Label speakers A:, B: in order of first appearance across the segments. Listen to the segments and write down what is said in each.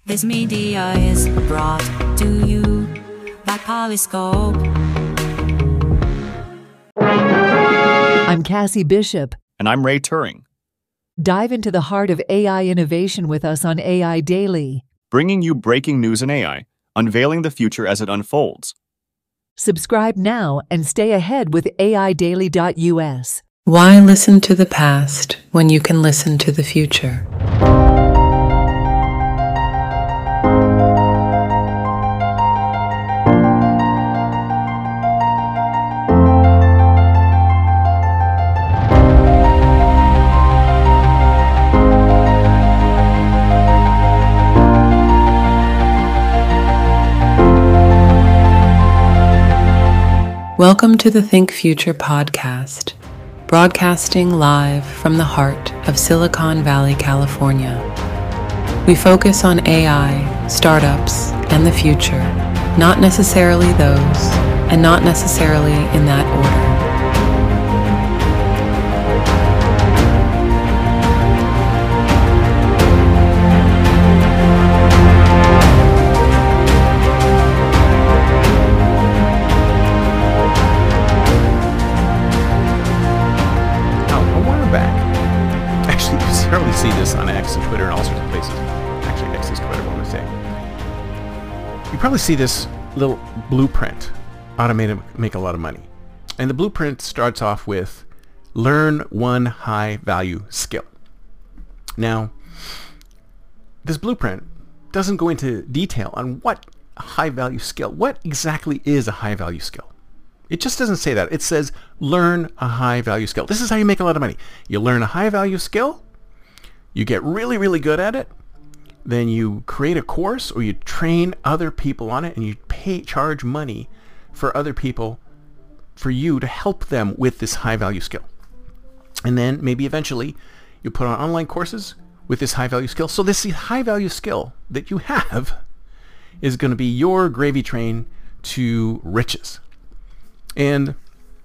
A: This media is brought to you by Polyscope.
B: I'm Cassie Bishop.
C: And I'm Ray Turing.
B: Dive into the heart of AI innovation with us on AI Daily.
C: Bringing you breaking news in AI, unveiling the future as it unfolds.
B: Subscribe now and stay ahead with AIDaily.us.
D: Why listen to the past when you can listen to the future? Welcome to the Think Future podcast, broadcasting live from the heart of Silicon Valley, California. We focus on AI, startups, and the future, not necessarily those, and not necessarily in that order.
E: See this on X and Twitter and all sorts of places. Actually, X is Twitter, what am I saying? You probably see this little blueprint, automated make a lot of money. And the blueprint starts off with learn one high value skill. Now, this blueprint doesn't go into detail on what high value skill, what exactly is a high value skill. It just doesn't say that. It says learn a high value skill. This is how you make a lot of money. You learn a high value skill, you get really, really good at it, then you create a course or you train other people on it and you charge money for other people, for you to help them with this high value skill. And then maybe eventually you put on online courses with this high value skill. So this high value skill that you have is going to be your gravy train to riches. And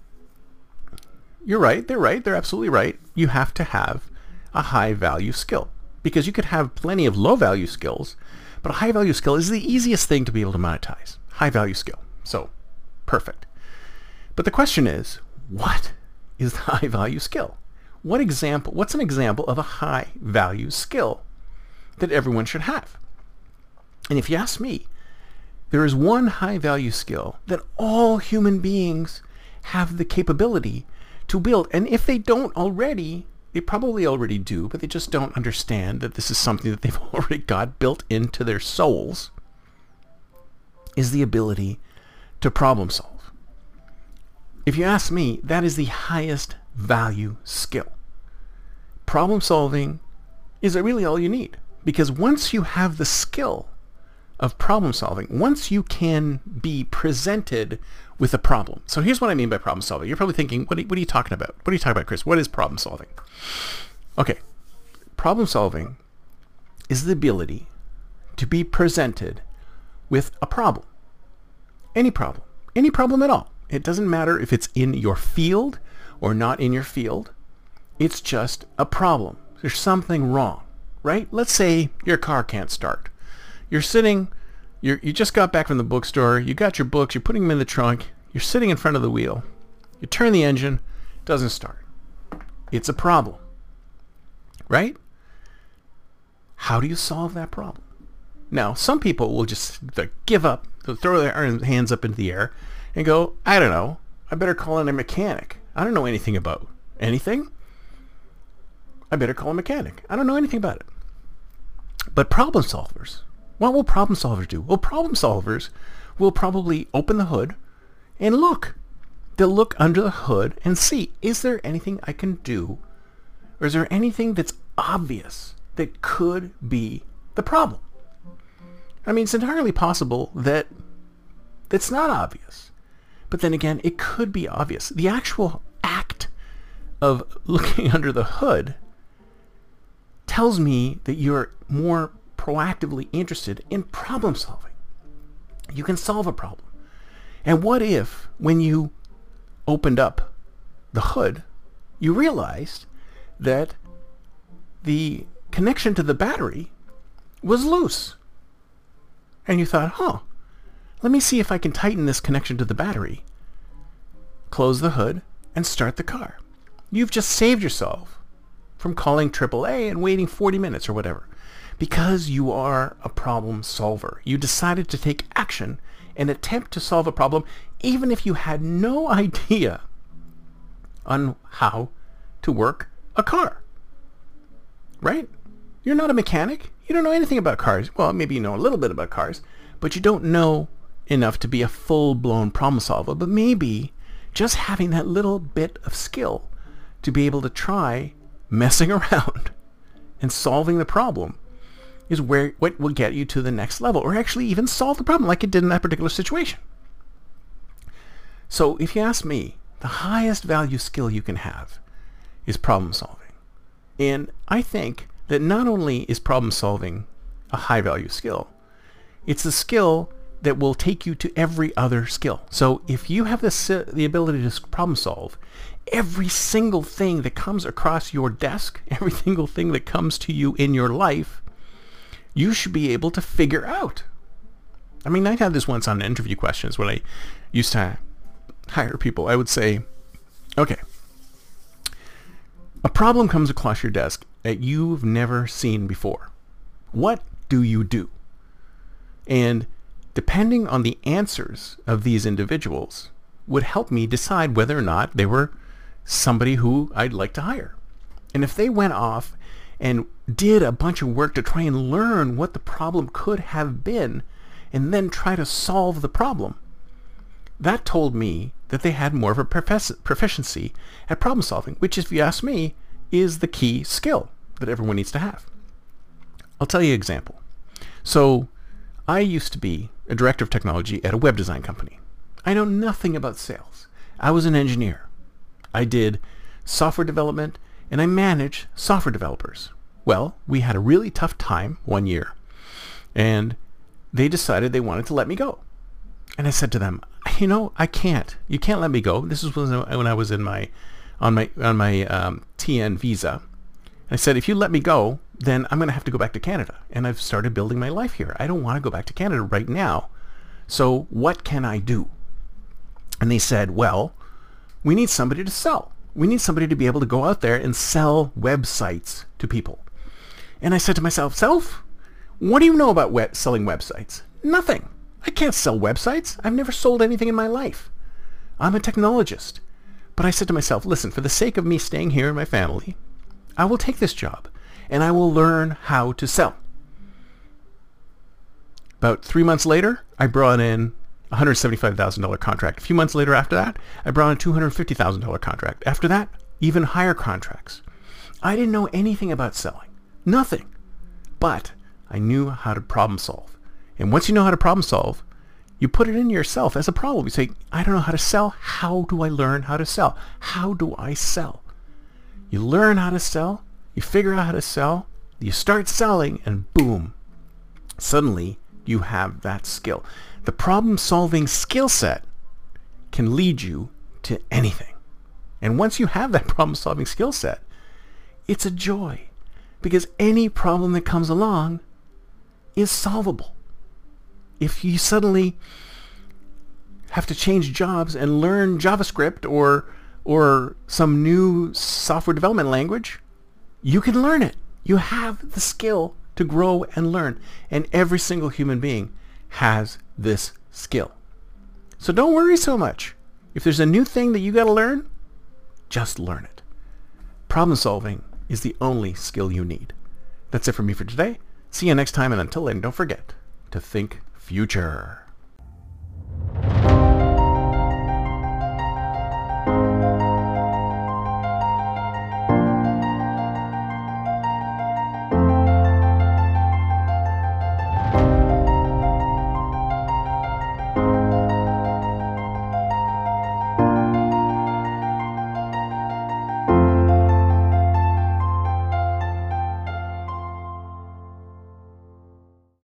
E: you're right, they're absolutely right. You have to have a high value skill, because you could have plenty of low value skills, but a high value skill is the easiest thing to be able to monetize. High value skill. So perfect. But the question is, what is the high value skill? What's an example of a high value skill that everyone should have? And if you ask me, there is one high value skill that all human beings have the capability to build. And if they don't already, they probably already do, but they just don't understand that this is something that they've already got built into their souls, is the ability to problem solve. If you ask me, that is the highest value skill. Problem solving is really all you need, because once you have the skill of problem solving, once you can be presented with a problem. So here's what I mean by problem solving. You're probably thinking, what are you talking about? What are you talking about, Chris? What is problem solving? Okay. Problem solving is the ability to be presented with a problem. Any problem at all. It doesn't matter if it's in your field or not in your field. It's just a problem. There's something wrong, right? Let's say your car can't start. You're sitting, you just got back from the bookstore, you got your books, you're putting them in the trunk, you're sitting in front of the wheel, you turn the engine, it doesn't start. It's a problem, right? How do you solve that problem? Now, some people will just give up, they'll throw their hands up into the air and go, I don't know, I better call in a mechanic. I don't know anything about anything. I better call a mechanic. I don't know anything about it. But problem solvers, what will problem solvers do? Well, problem solvers will probably open the hood and look. They'll look under the hood and see, is there anything I can do? Or is there anything that's obvious that could be the problem? I mean, it's entirely possible that it's not obvious. But then again, it could be obvious. The actual act of looking under the hood tells me that you're more proactively interested in problem solving. You can solve a problem. And what if, when you opened up the hood, you realized that the connection to the battery was loose? and you thought, let me see if I can tighten this connection to the battery, close the hood, and start the car. You've just saved yourself from calling AAA and waiting 40 minutes or whatever, because you are a problem solver. You decided to take action and attempt to solve a problem even if you had no idea on how to work a car. Right? You're not a mechanic. You don't know anything about cars. Well, maybe you know a little bit about cars, but you don't know enough to be a full-blown problem solver. But maybe just having that little bit of skill to be able to try messing around and solving the problem is what will get you to the next level, or actually even solve the problem like it did in that particular situation. So if you ask me, the highest value skill you can have is problem solving. And I think that not only is problem solving a high value skill, it's a skill that will take you to every other skill. So if you have the ability to problem solve, every single thing that comes across your desk, every single thing that comes to you in your life, you should be able to figure out. I mean, I had this once on interview questions when I used to hire people. I would say, okay, a problem comes across your desk that you've never seen before. What do you do? And depending on the answers of these individuals would help me decide whether or not they were somebody who I'd like to hire. And if they went off and did a bunch of work to try and learn what the problem could have been and then try to solve the problem, that told me that they had more of a proficiency at problem solving, which, if you ask me, is the key skill that everyone needs to have. I'll tell you an example. So I used to be a director of technology at a web design company. I know nothing about sales. I was an engineer. I did software development and I managed software developers. Well, we had a really tough time one year and they decided they wanted to let me go. And I said to them, I can't. You can't let me go. This was when I was on my TN visa. I said, if you let me go, then I'm going to have to go back to Canada. And I've started building my life here. I don't want to go back to Canada right now. So what can I do? And they said, well, we need somebody to sell. We need somebody to be able to go out there and sell websites to people. And I said to myself, what do you know about selling websites? Nothing. I can't sell websites. I've never sold anything in my life. I'm a technologist. But I said to myself, listen, for the sake of me staying here and my family, I will take this job and I will learn how to sell. About 3 months later, I brought in a $175,000 contract. A few months later after that, I brought in a $250,000 contract. After that, even higher contracts. I didn't know anything about selling. Nothing. But I knew how to problem solve. And once you know how to problem solve, you put it in yourself as a problem. You say, I don't know how to sell. How do I learn how to sell? How do I sell? You learn how to sell. You figure out how to sell. You start selling and boom, suddenly you have that skill. The problem-solving skill set can lead you to anything. And once you have that problem-solving skill set, it's a joy because any problem that comes along is solvable. If you suddenly have to change jobs and learn JavaScript or some new software development language, you can learn it. You have the skill to grow and learn. And every single human being has this skill. So don't worry so much. If there's a new thing that you got to learn, just learn it. Problem solving is the only skill you need. That's it for me for today. See you next time, and until then, don't forget to think future.